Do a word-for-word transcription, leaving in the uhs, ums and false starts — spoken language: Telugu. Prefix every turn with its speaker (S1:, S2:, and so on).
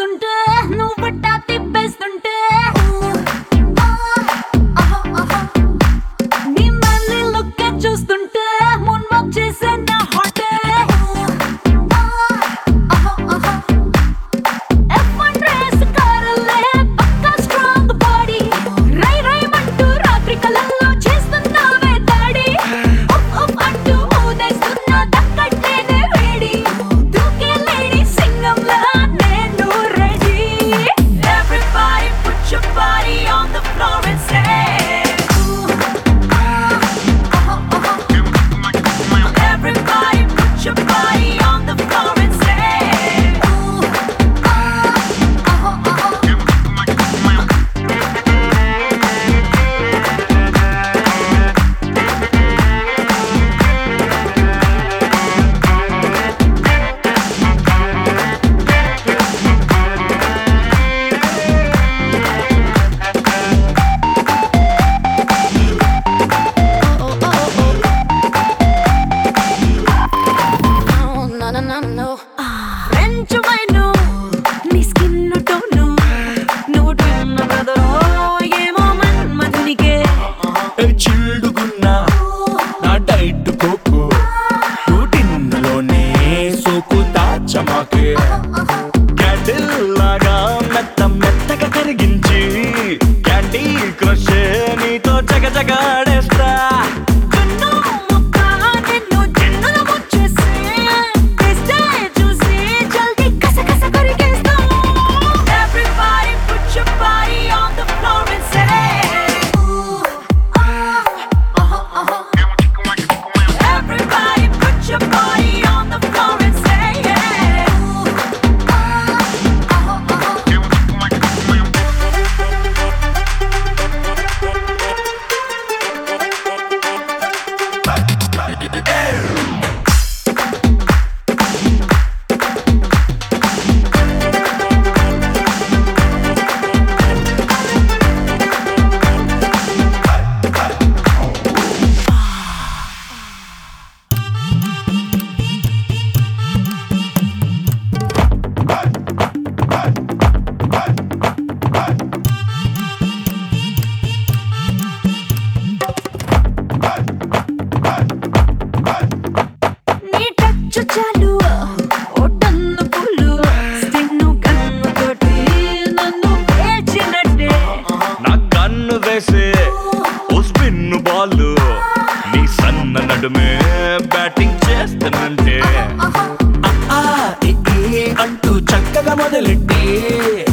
S1: చేస్తుంటే నువ్వు పట్టా తిప్పేస్తుంటే నీ మళ్ళీ లుక్ చూస్తుంటే మున్మోక్ చేసే నా హాటే ఎఫ్ వన్ రేస్ కారులే పక్కా స్ట్రాంగ్ బాడీ రై రై మంటూ రాత్రి కలల్లో చేస్తున్నావే దాడి ఉఫ్ ఉఫ్ అంటూ ఊదేస్తున్నా దక్కట్లేదే వేడి దూకే లేడీ సింగంలా నేను ready Everybody put your body on the floor and say Everybody put your body on the floor and say రెంచువైను నీ స్కిన్ టోను నువ్వు టోన్ బ్రదరో ఏమో మన్మధునికే
S2: చిల్డుగున్నా నా డైట్ కోకు రూటిన్లోనే సోకు దాచమాకే క్యాండిల్ లాగా మెత్త మెత్తగా కరిగించి క్యాండీ క్రష్ నీతో జగ జగాడేస్తా
S1: కన్ను ముక్క నిన్ను జన్నుల ముచ్చేసి టేస్టే చూసి జల్దీ కసకస కరిగేస్తా Everybody put your body on the floor and say Everybody put your body on the floor and say నీ టచ్ చాలు ఓ టన్ను పూలు స్టిన్ను కన్ను తోటి నన్ను పేల్చినట్టే
S2: నా కన్ను వేసే ఓ స్పిన్ బాల్ నీ సన్న నడుమే బ్యాటింగ్ చేస్తానంటే ఆ, ఈ, ఈ అంటూ చక్కగా మొదలెట్టి